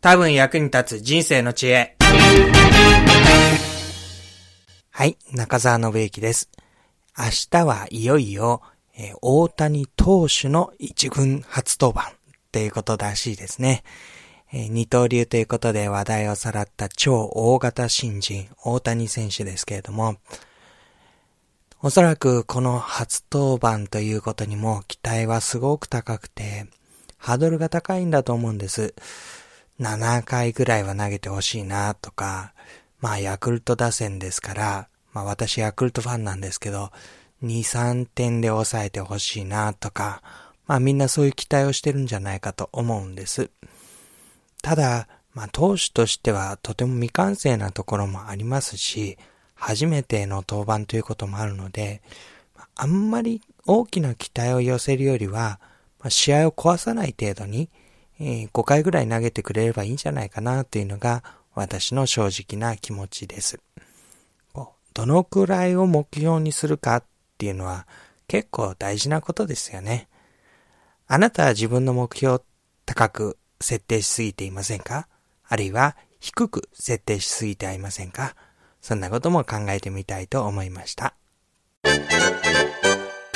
多分役に立つ人生の知恵。はい、中澤信之です。明日はいよいよ、大谷投手の一軍初登板っていうことらしいですね。二刀流ということで話題をさらった超大型新人、大谷選手ですけれども、おそらくこの初登板ということにも期待はすごく高くて、ハードルが高いんだと思うんです。7回ぐらいは投げてほしいなとか、ヤクルト打線ですから、私ヤクルトファンなんですけど、2、3点で抑えてほしいなとか、みんなそういう期待をしてるんじゃないかと思うんです。ただ、投手としてはとても未完成なところもありますし、初めての登板ということもあるので、あんまり大きな期待を寄せるよりは、試合を壊さない程度に、5回ぐらい投げてくれればいいんじゃないかなというのが私の正直な気持ちです。どのくらいを目標にするかっていうのは結構大事なことですよね。あなたは自分の目標を高く設定しすぎていませんか？あるいは低く設定しすぎてはいませんか？そんなことも考えてみたいと思いました。